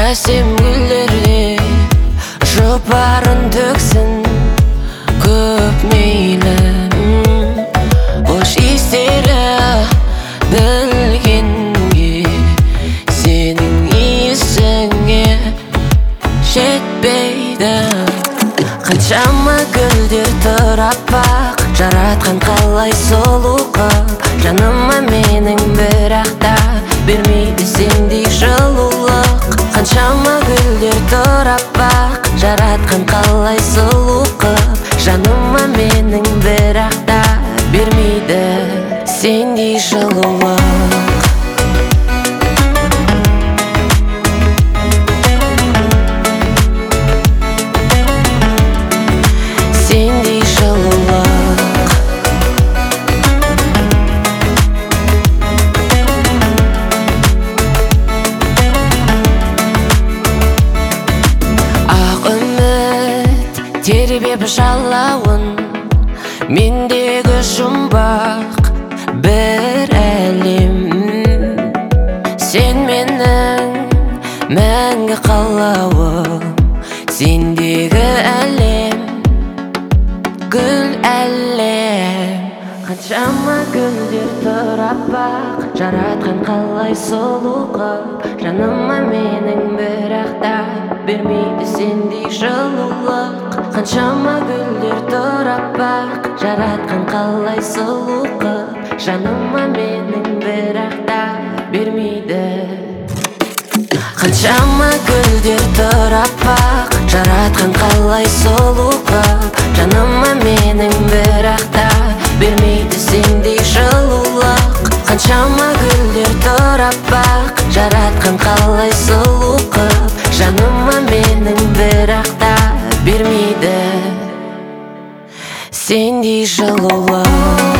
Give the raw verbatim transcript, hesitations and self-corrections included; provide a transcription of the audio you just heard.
әсем гүлдерде жұпарын төксін көп мейлі. Хош иістері білгенге сенің иісіңе жетпейді. Қаншама гүлдер тұр аппақ, жаратқан қалай сұлу қып. Жаныма менің бірақ та бермейді сендей жылулық. Қаншама гүлдер тұр аппақ, жаратқан қалай сұлу қып. Жаныма менің бірақ та бермейді сендей жылулық. Сендей жылулық. Ақ үміт тербеп жалауын, мендегі жұмбақ бір әлем. Сен менің мәңгі қалауым, сендегі әлем гүл әлем. Қаншама гүлдер тұр аппақ, жаратқан қалай сұлу қып. Жаныма менің бірақ та бермейді сендей жылулық. Қаншама гүлдер тұр аппақ, жаратқан қалай сұлу қып. Жаныма менің бірақ та бермейді. Қаншама гүлдер тұр аппақ, жаратқан қалай сұлу қып. Жаныма менің бірақ та бермейді сендей жылулық. Қаншама гүлдер тұр аппақ, жаратқан қалай сұлу қып. Жаныма менің бірақ та бермейді сендей жылулық.